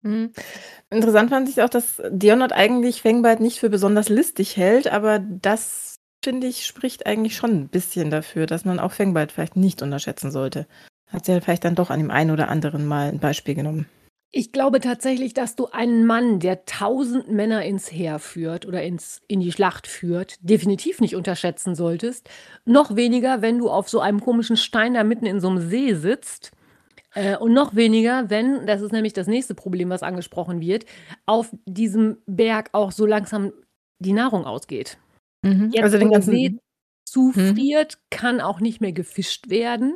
Mhm. Interessant fand ich auch, dass Dionot eigentlich Fengbald nicht für besonders listig hält, aber das, finde ich, spricht eigentlich schon ein bisschen dafür, dass man auch Fengbald vielleicht nicht unterschätzen sollte. Hat sie ja vielleicht dann doch an dem einen oder anderen Mal ein Beispiel genommen. Ich glaube tatsächlich, dass du einen Mann, der tausend Männer ins Heer führt oder ins, in die Schlacht führt, definitiv nicht unterschätzen solltest. Noch weniger, wenn du auf so einem komischen Stein da mitten in so einem See sitzt. Äh, und noch weniger, wenn, das ist nämlich das nächste Problem, was angesprochen wird, auf diesem Berg auch so langsam die Nahrung ausgeht. Mhm. Jetzt, Also wo den der ganzen. See zufriert, kann auch nicht mehr gefischt werden.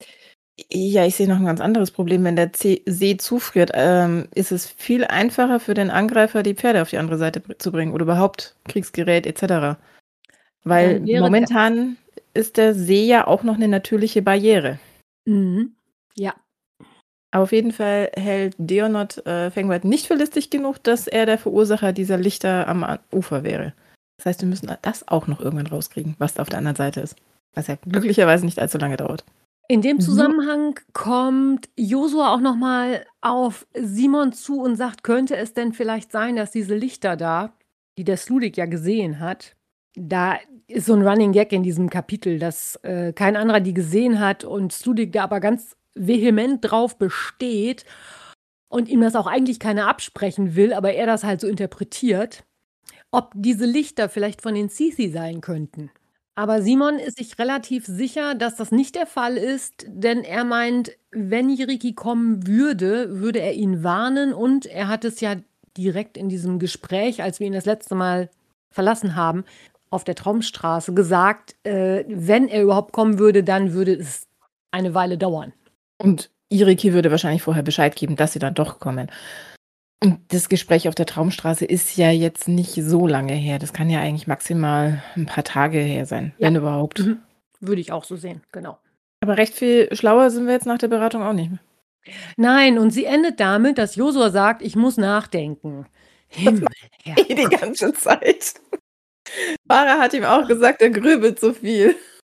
Ja, ich sehe noch ein ganz anderes Problem. Wenn der See See zufriert, ähm, ist es viel einfacher für den Angreifer, die Pferde auf die andere Seite br- zu bringen oder überhaupt Kriegsgerät et cetera. Weil Dann wäre der- momentan ist der See ja auch noch eine natürliche Barriere. Mhm. Ja, Aber auf jeden Fall hält Dionot äh, Fengbald nicht für listig genug, dass er der Verursacher dieser Lichter am A- Ufer wäre. Das heißt, wir müssen das auch noch irgendwann rauskriegen, was da auf der anderen Seite ist. Was ja glücklicherweise nicht allzu lange dauert. in dem Mhm. Zusammenhang kommt Josua auch nochmal auf Simon zu und sagt, könnte es denn vielleicht sein, dass diese Lichter da, die der Sludik ja gesehen hat, da ist so ein Running Gag in diesem Kapitel, dass äh, kein anderer die gesehen hat und Sludik da aber ganz vehement drauf besteht und ihm das auch eigentlich keiner absprechen will, aber er das halt so interpretiert, ob diese Lichter vielleicht von den Sisi sein könnten. Aber Simon ist sich relativ sicher, dass das nicht der Fall ist, denn er meint, wenn Jiriki kommen würde, würde er ihn warnen und er hat es ja direkt in diesem Gespräch, als wir ihn das letzte Mal verlassen haben, auf der Traumstraße gesagt, äh, wenn er überhaupt kommen würde, dann würde es eine Weile dauern. Und Iriki würde wahrscheinlich vorher Bescheid geben, dass sie dann doch kommen. Und das Gespräch auf der Traumstraße ist ja jetzt nicht so lange her. Das kann ja eigentlich maximal ein paar Tage her sein, Ja. wenn überhaupt. Mhm. Würde ich auch so sehen, genau. Aber recht viel schlauer sind wir jetzt nach der Beratung auch nicht. Nein, und sie endet damit, dass Josua sagt, ich muss nachdenken. Himmel, ja. Die ganze Zeit. Farah hat ihm auch gesagt, er grübelt so viel.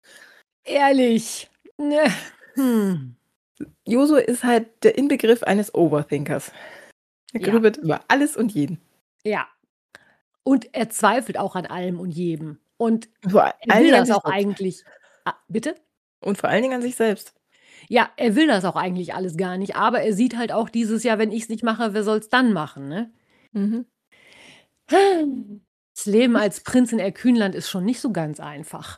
Ehrlich. Ne. Hm. Josu ist halt der Inbegriff eines Overthinkers. Er Ja. grübelt über alles und jeden. Ja. Und er zweifelt auch an allem und jedem. Und Vor er allen will Dingen an das sich auch selbst. eigentlich. Ah, bitte? Und vor allen Dingen an sich selbst. Ja, er will das auch eigentlich alles gar nicht. Aber er sieht halt auch dieses Jahr, wenn ich es nicht mache, wer soll es dann machen, ne? Mhm. Das Leben als Prinz in Erkühnland ist schon nicht so ganz einfach.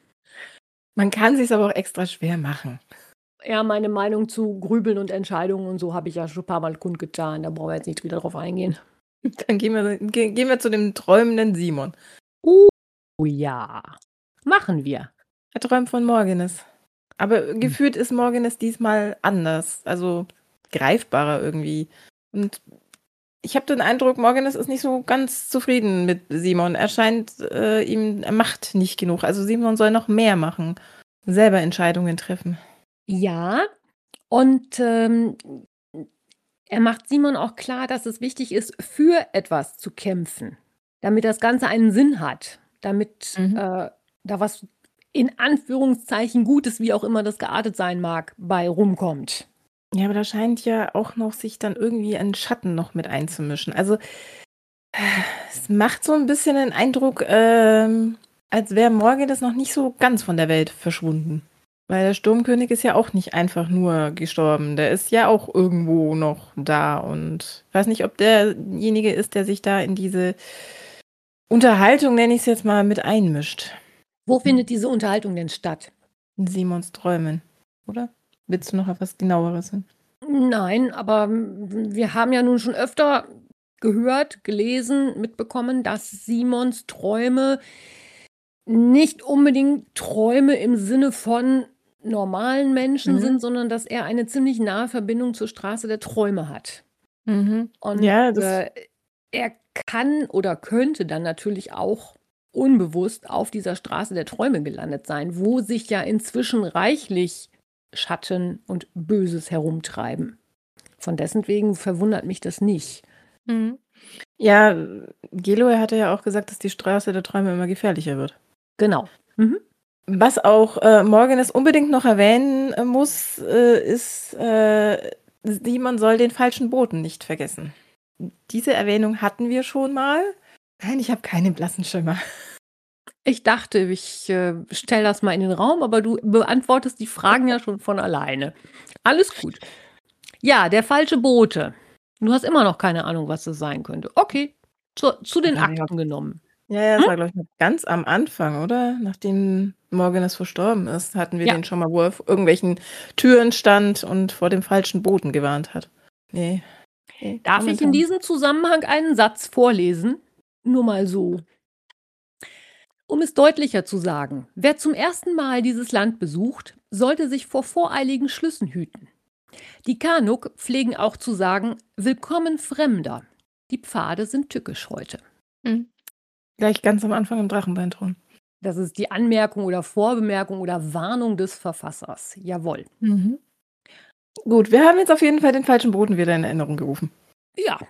Man kann sich aber auch extra schwer machen. Ja, meine Meinung zu Grübeln und Entscheidungen und so habe ich ja schon ein paar Mal kundgetan. Da brauchen wir jetzt nicht wieder drauf eingehen. Dann gehen wir, ge- gehen wir zu dem träumenden Simon. Oh ja, machen wir. Er träumt von Morgenes. Aber gefühlt ist Morgenes diesmal anders. Also greifbarer irgendwie. Und ich habe den Eindruck, Morgenes ist nicht so ganz zufrieden mit Simon. Er scheint äh, ihm, er macht nicht genug. Also Simon soll noch mehr machen. Selber Entscheidungen treffen. Ja, und ähm, er macht Simon auch klar, dass es wichtig ist, für etwas zu kämpfen, damit das Ganze einen Sinn hat, damit Mhm. äh, da was in Anführungszeichen Gutes, wie auch immer das geartet sein mag, bei rumkommt. Ja, aber da scheint ja auch noch sich dann irgendwie ein Schatten noch mit einzumischen. Also es macht so ein bisschen den Eindruck, ähm, als wäre Morgenes noch nicht so ganz von der Welt verschwunden. Weil der Sturmkönig ist ja auch nicht einfach nur gestorben. Der ist ja auch irgendwo noch da. Und ich weiß nicht, ob derjenige ist, der sich da in diese Unterhaltung, nenne ich es jetzt mal, mit einmischt. Wo findet diese Unterhaltung denn statt? In Simons Träumen, oder? Willst du noch etwas genaueres hin? Nein, aber mm, wir haben ja nun schon öfter gehört, gelesen, mitbekommen, dass Simons Träume nicht unbedingt Träume im Sinne von normalen Menschen Mhm. sind, sondern dass er eine ziemlich nahe Verbindung zur Straße der Träume hat. Mhm. Und Ja, das- äh, er kann oder könnte dann natürlich auch unbewusst auf dieser Straße der Träume gelandet sein, wo sich ja inzwischen reichlich Schatten und Böses herumtreiben. Von dessen wegen verwundert mich das nicht. Mhm. Ja, Geloe hatte ja auch gesagt, dass die Straße der Träume immer gefährlicher wird. Genau. Mhm. Was auch äh, Morgenes unbedingt noch erwähnen äh, muss, äh, ist, äh, Simon soll den falschen Boten nicht vergessen. Diese Erwähnung hatten wir schon mal. Nein, ich habe keinen blassen Schimmer. Ich dachte, ich äh, stelle das mal in den Raum, aber du beantwortest die Fragen ja schon von alleine. Alles gut. Ja, der falsche Bote. Du hast immer noch keine Ahnung, was das sein könnte. Okay, zu, zu den Ja, ja. Akten genommen. Ja, ja, das Hm? war, glaube ich, noch ganz am Anfang, oder? Nachdem Morganus verstorben ist, hatten wir Ja. den schon mal, wo er vor irgendwelchen Türen stand und vor dem falschen Boten gewarnt hat. Nee. nee Darf ich in momentan. diesem Zusammenhang einen Satz vorlesen? Nur mal so. Um es deutlicher zu sagen, wer zum ersten Mal dieses Land besucht, sollte sich vor voreiligen Schlüssen hüten. Die Kanuk pflegen auch zu sagen, willkommen Fremder. Die Pfade sind tückisch heute. Hm. Gleich ganz am Anfang im Drachenbeinthron. Das ist die Anmerkung oder Vorbemerkung oder Warnung des Verfassers. Jawohl. Mhm. Gut, wir haben jetzt auf jeden Fall den falschen Boten wieder in Erinnerung gerufen. Ja,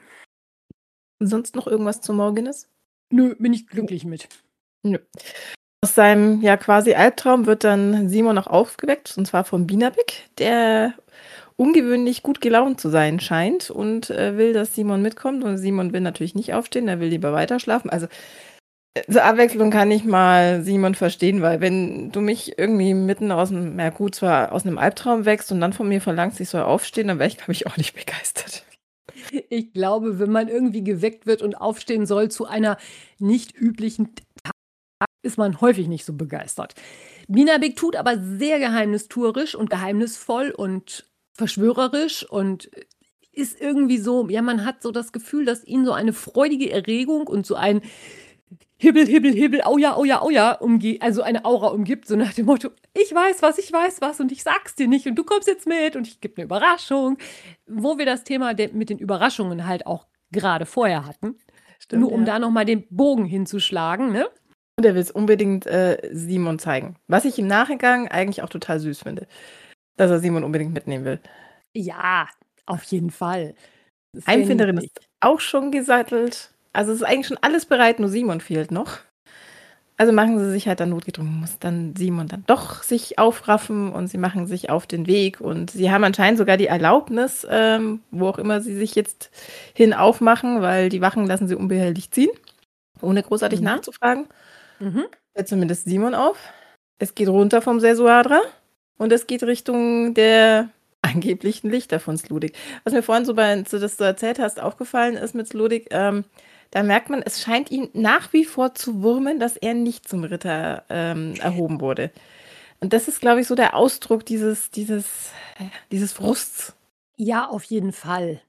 Sonst noch irgendwas zu Morganus? nö, bin ich glücklich mit. Nö. Aus seinem ja quasi Albtraum wird dann Simon noch aufgeweckt, und zwar von Binabik, der ungewöhnlich gut gelaunt zu sein scheint und äh, will, dass Simon mitkommt. Und Simon will natürlich nicht aufstehen, er will lieber weiter schlafen. Also äh, zur Abwechslung kann ich mal Simon verstehen, weil wenn du mich irgendwie mitten aus dem, na gut, zwar aus einem Albtraum wächst und dann von mir verlangst, ich soll aufstehen, dann wäre ich, glaube ich, auch nicht begeistert. Ich glaube, wenn man irgendwie geweckt wird und aufstehen soll zu einer nicht üblichen Tag, ist man häufig nicht so begeistert. Binabik tut aber sehr geheimnistuerisch und geheimnisvoll und verschwörerisch und ist irgendwie so, ja, man hat so das Gefühl, dass ihn so eine freudige Erregung und so ein Hibbel, Hibbel, Hibbel, au ja, au ja, au ja, umge- also eine Aura umgibt, so nach dem Motto, ich weiß was, ich weiß was und ich sag's dir nicht und du kommst jetzt mit und ich gebe eine Überraschung. Wo wir das Thema de- mit den Überraschungen halt auch gerade vorher hatten. Stimmt, Nur um ja. da nochmal den Bogen hinzuschlagen, ne? Und er will es unbedingt äh, Simon zeigen. Was ich im Nachgang eigentlich auch total süß finde. Dass er Simon unbedingt mitnehmen will. Ja, auf jeden Fall. Das ist Heimfinderin niedlich. ist auch schon gesattelt. Also es ist eigentlich schon alles bereit, nur Simon fehlt noch. Also machen sie sich halt dann notgedrungen, muss dann Simon dann doch sich aufraffen und sie machen sich auf den Weg und sie haben anscheinend sogar die Erlaubnis, ähm, wo auch immer sie sich jetzt hin aufmachen, weil die Wachen lassen sie unbehelligt ziehen, ohne großartig Mhm. nachzufragen. Mhm. Hört zumindest Simon auf. Es geht runter vom Sesuadra und es geht Richtung der angeblichen Lichter von Sludig. Was mir vorhin so, bei, als du das so erzählt hast, aufgefallen ist mit Sludig, ähm, da merkt man, es scheint ihn nach wie vor zu wurmen, dass er nicht zum Ritter ähm, erhoben wurde. Und das ist, glaube ich, so der Ausdruck dieses, dieses, dieses Frusts. Ja, auf jeden Fall.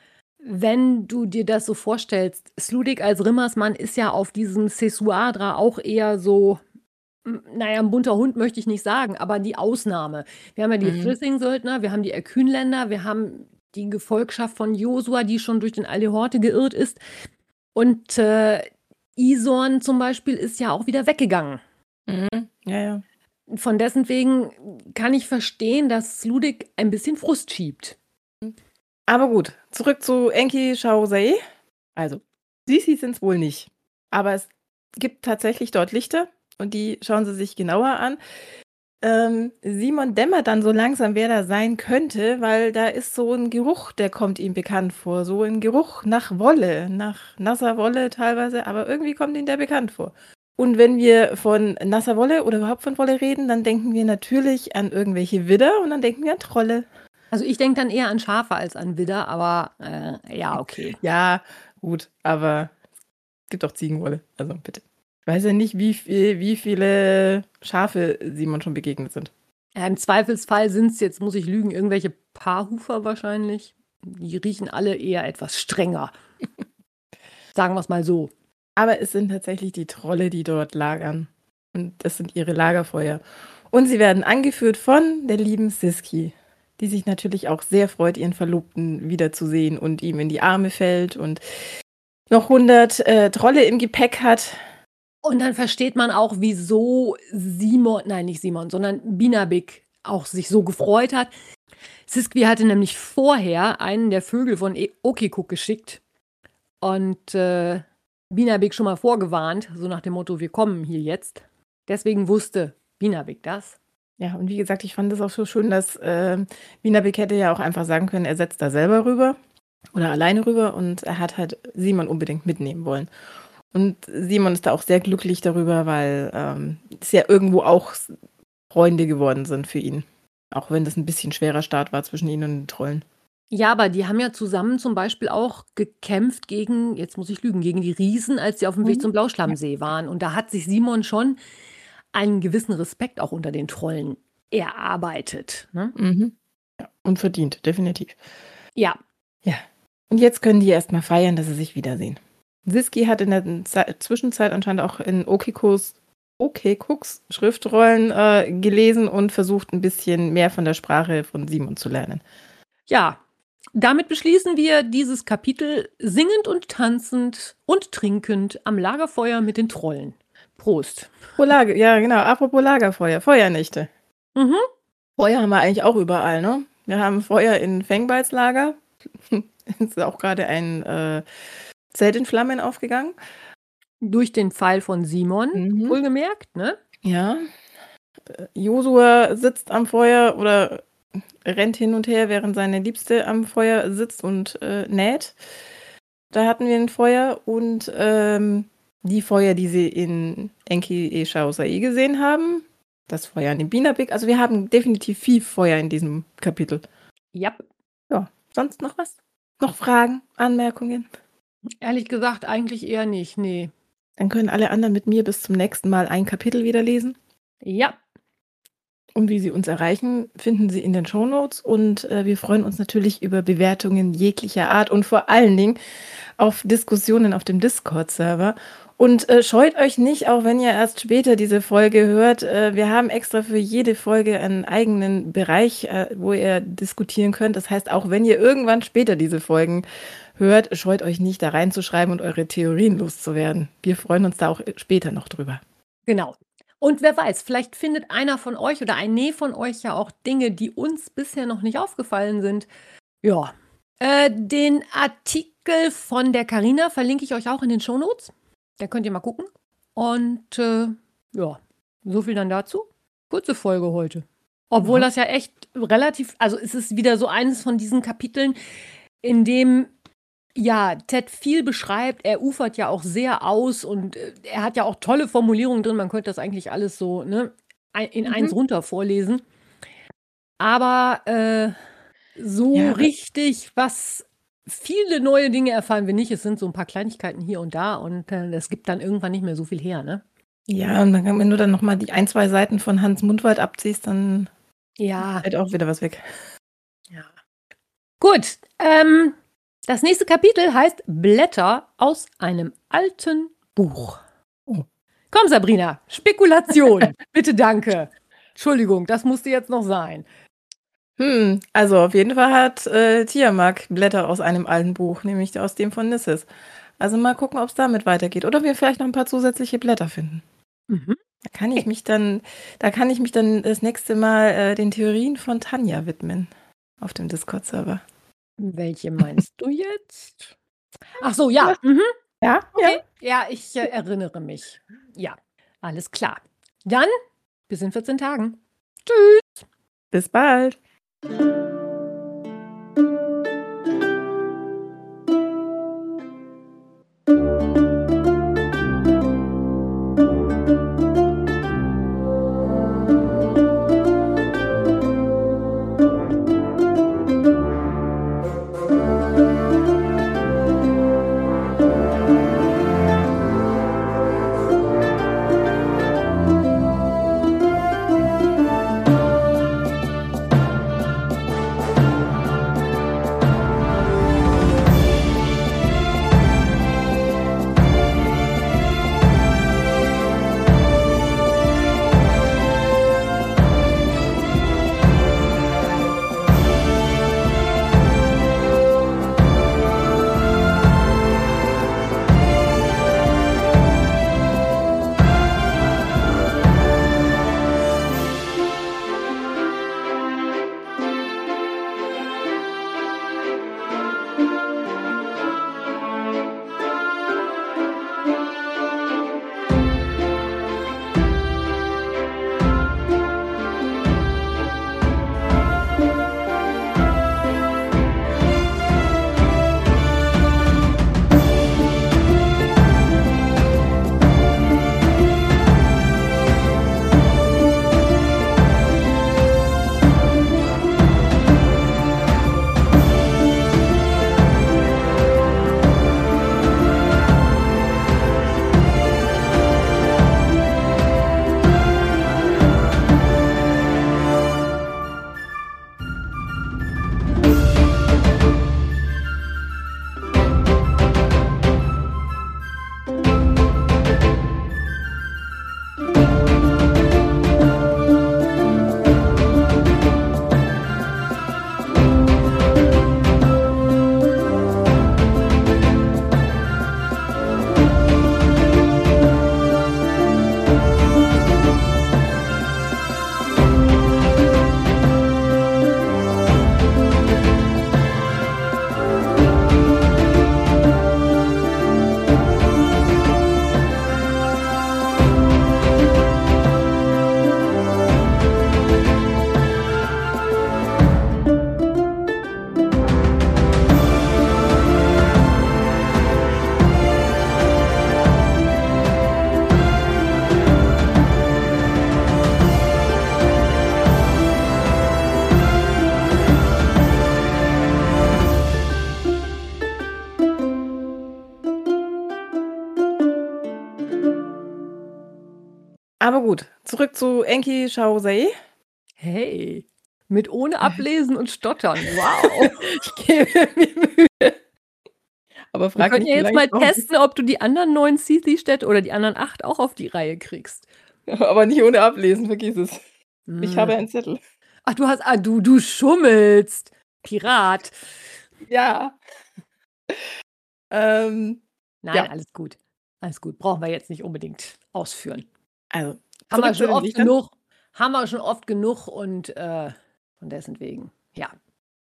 Wenn du dir das so vorstellst, Sludig als Rimmersmann ist ja auf diesem Sesuadra auch eher so, m, naja, ein bunter Hund möchte ich nicht sagen, aber die Ausnahme. Wir haben ja die Mhm. Thrithing-Söldner, wir haben die Erkünländer, wir haben die Gefolgschaft von Josua, die schon durch den Alehorte geirrt ist. Und äh, Isorn zum Beispiel ist ja auch wieder weggegangen. Mhm. Ja, ja. Von dessen wegen kann ich verstehen, dass Sludig ein bisschen Frust schiebt. Aber gut, zurück zu Enki Shaozai. Also, Sisi sind es wohl nicht. Aber es gibt tatsächlich dort Lichter und die schauen sie sich genauer an. Ähm, Simon dämmert dann so langsam, wer da sein könnte, weil da ist so ein Geruch, der kommt ihm bekannt vor. So ein Geruch nach Wolle, nach nasser Wolle teilweise, aber irgendwie kommt ihm der bekannt vor. Und wenn wir von nasser Wolle oder überhaupt von Wolle reden, dann denken wir natürlich an irgendwelche Widder und dann denken wir an Trolle. Also ich denke dann eher an Schafe als an Widder, aber äh, ja, okay. Ja, gut, aber es gibt auch Ziegenwolle, also bitte. Ich weiß ja nicht, wie, viel, wie viele Schafe Simon schon begegnet sind. Ja, im Zweifelsfall sind es, jetzt muss ich lügen, irgendwelche Paarhufer wahrscheinlich. Die riechen alle eher etwas strenger. Sagen wir es mal so. Aber es sind tatsächlich die Trolle, die dort lagern. Und das sind ihre Lagerfeuer. Und sie werden angeführt von der lieben Siski, die sich natürlich auch sehr freut, ihren Verlobten wiederzusehen und ihm in die Arme fällt und noch hundert äh, Trolle im Gepäck hat. Und dann versteht man auch, wieso Simon, nein, nicht Simon, sondern Binabik auch sich so gefreut hat. Siskwi hatte nämlich vorher einen der Vögel von E- Okikuk geschickt und äh, Binabik schon mal vorgewarnt, so nach dem Motto, wir kommen hier jetzt. Deswegen wusste Binabik das. Ja, und wie gesagt, ich fand es auch so schön, dass äh, Wienerbeck hätte ja auch einfach sagen können, er setzt da selber rüber oder alleine rüber und er hat halt Simon unbedingt mitnehmen wollen. Und Simon ist da auch sehr glücklich darüber, weil ähm, es ja irgendwo auch Freunde geworden sind für ihn. Auch wenn das ein bisschen schwerer Start war zwischen ihnen und den Trollen. Ja, aber die haben ja zusammen zum Beispiel auch gekämpft gegen, jetzt muss ich lügen, gegen die Riesen, als sie auf dem Weg Mhm. zum Blauschlammsee waren. Und da hat sich Simon schon einen gewissen Respekt auch unter den Trollen erarbeitet. Ne? Mhm. Ja, und verdient, definitiv. Ja, Ja. Und jetzt können die erstmal feiern, dass sie sich wiedersehen. Siski hat in der Ze- Zwischenzeit anscheinend auch in Okikos Okay Cooks Schriftrollen äh, gelesen und versucht ein bisschen mehr von der Sprache von Simon zu lernen. ja. Damit beschließen wir dieses Kapitel singend und tanzend und trinkend am Lagerfeuer mit den Trollen. Prost. Oh, Lager, ja genau, apropos Lagerfeuer, Feuernächte. Mhm. Feuer haben wir eigentlich auch überall, ne? Wir haben Feuer in Fengbalds Lager. Ist auch gerade ein äh, Zelt in Flammen aufgegangen. Durch den Pfeil von Simon, Mhm. wohlgemerkt, ne? Ja. Äh, Josua sitzt am Feuer oder rennt hin und her, während seine Liebste am Feuer sitzt und äh, näht. Da hatten wir ein Feuer und ähm, die Feuer, die sie in Enki e Shaosai gesehen haben. Das Feuer in Binabik. Also wir haben definitiv viel Feuer in diesem Kapitel. Ja. Ja, sonst noch was? Noch Fragen, Anmerkungen? Ehrlich gesagt, eigentlich eher nicht, nee. Dann können alle anderen mit mir bis zum nächsten Mal ein Kapitel wieder lesen. Ja, Und wie Sie uns erreichen, finden Sie in den Shownotes. Und äh, wir freuen uns natürlich über Bewertungen jeglicher Art und vor allen Dingen auf Diskussionen auf dem Discord-Server. Und äh, scheut euch nicht, auch wenn ihr erst später diese Folge hört. Äh, wir haben extra für jede Folge einen eigenen Bereich, äh, wo ihr diskutieren könnt. Das heißt, auch wenn ihr irgendwann später diese Folgen hört, scheut euch nicht, da reinzuschreiben und eure Theorien loszuwerden. Wir freuen uns da auch später noch drüber. genau. Und wer weiß, vielleicht findet einer von euch oder ein Nee von euch ja auch Dinge, die uns bisher noch nicht aufgefallen sind. Ja. Äh, den Artikel von der Carina verlinke ich euch auch in den Shownotes. Da könnt ihr mal gucken. Und äh, ja, so viel dann dazu. Kurze Folge heute. Obwohl Ja. das ja echt relativ, also es ist wieder so eines von diesen Kapiteln, in dem ja, Ted viel beschreibt, er ufert ja auch sehr aus und äh, er hat ja auch tolle Formulierungen drin, man könnte das eigentlich alles so ne, ein- in Mhm. eins runter vorlesen. Aber äh, so Ja. richtig, was viele neue Dinge erfahren wir nicht. Es sind so ein paar Kleinigkeiten hier und da und äh, das gibt dann irgendwann nicht mehr so viel her, ne? Ja, und dann, kann- wenn du dann nochmal die ein, zwei Seiten von Hans Mundwald abziehst, dann Ja. fällt auch wieder was weg. Ja. Gut, ähm, das nächste Kapitel heißt Blätter aus einem alten Buch. Oh. Komm, Sabrina, Spekulation. Bitte, danke. Entschuldigung, das musste jetzt noch sein. Hm, also auf jeden Fall hat äh, Tiamak Blätter aus einem alten Buch, nämlich aus dem von Nisses. Also mal gucken, ob es damit weitergeht. Oder wir vielleicht noch ein paar zusätzliche Blätter finden. Mhm. Da kann ich mich dann, da kann ich mich dann das nächste Mal äh, den Theorien von Tanja widmen. Auf dem Discord-Server. Welche meinst du jetzt? Ach so, ja. Mhm. Ja, Okay. Ja, ich äh, erinnere mich. Ja, alles klar. Dann bis in vierzehn Tagen. Bis bald. Aber gut, zurück zu Enki Shaozai. Hey, mit ohne Ablesen und Stottern. Wow. Ich gebe mir Mühe. Aber Wir frag können nicht, ja wie jetzt lange mal ich brauche. testen, ob du die anderen neun Sisi-Städte oder die anderen acht auch auf die Reihe kriegst. Aber nicht ohne Ablesen, vergiss es. Ich Hm. habe einen Zettel. Ach, du hast, ah, du, du schummelst. Pirat. Ja. Ähm, Nein, Ja. alles gut. Alles gut. Brauchen wir jetzt nicht unbedingt ausführen. also, Haben wir zurück zu schon den oft Lichtern. genug. Haben wir schon oft genug und äh, von dessen wegen. Ja.